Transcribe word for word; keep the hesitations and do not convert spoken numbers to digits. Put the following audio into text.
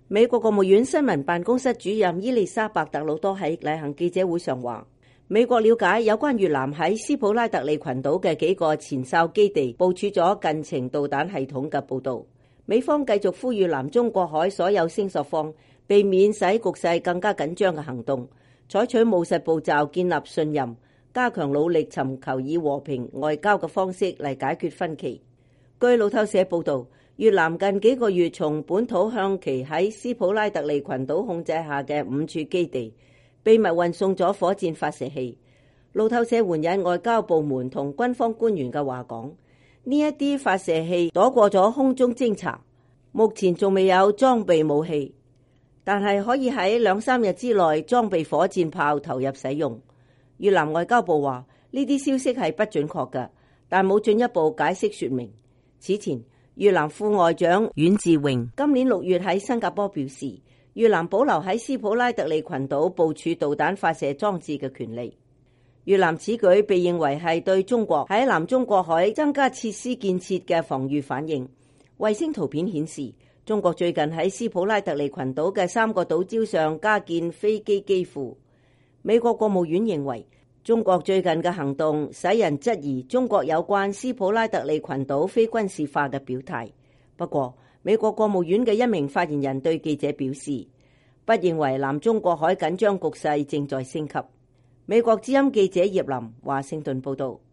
美國國務院新聞辦公室主任伊麗莎白特魯多喺例行記者會上話，美國了解有關越南喺斯普拉特利群島嘅幾個前哨基地部署咗近程導彈系統嘅報導。美方繼續呼籲南中國海所有聲索方避免使局勢更加緊張嘅行動，採取務實步驟建立信任，加強努力尋求以和平外交嘅方式嚟解決分歧。據路透社報導，越南近幾個月從本土向其喺斯普拉特利群島控制下嘅五處基地秘密運送咗火箭發射器。路透社援引外交部門同軍方官員嘅話講，呢一啲發射器躲過咗空中偵察，目前仲未有裝備武器，但係可以喺兩三日之內裝備火箭炮投入使用。越南外交部話呢啲消息係不準確嘅，但冇進一步解釋說明。此前，越南副外長阮志榮今年六月喺新加坡表示，越南保留喺斯普拉特利群島部署導彈發射裝置嘅權利。越南此舉被認為係對中國喺南中國海增加設施建設嘅防禦反應。衛星圖片顯示，中國最近喺斯普拉特利群島嘅三個島礁上加建飛機機庫。美國國務院認為，中國最近嘅行動使人質疑中國有關斯普拉特利群島非軍事化嘅表態。不過，美國國務院嘅一名發言人對記者表示，不認為南中國海緊張局勢正在升級。美國之音記者葉林華盛頓報道。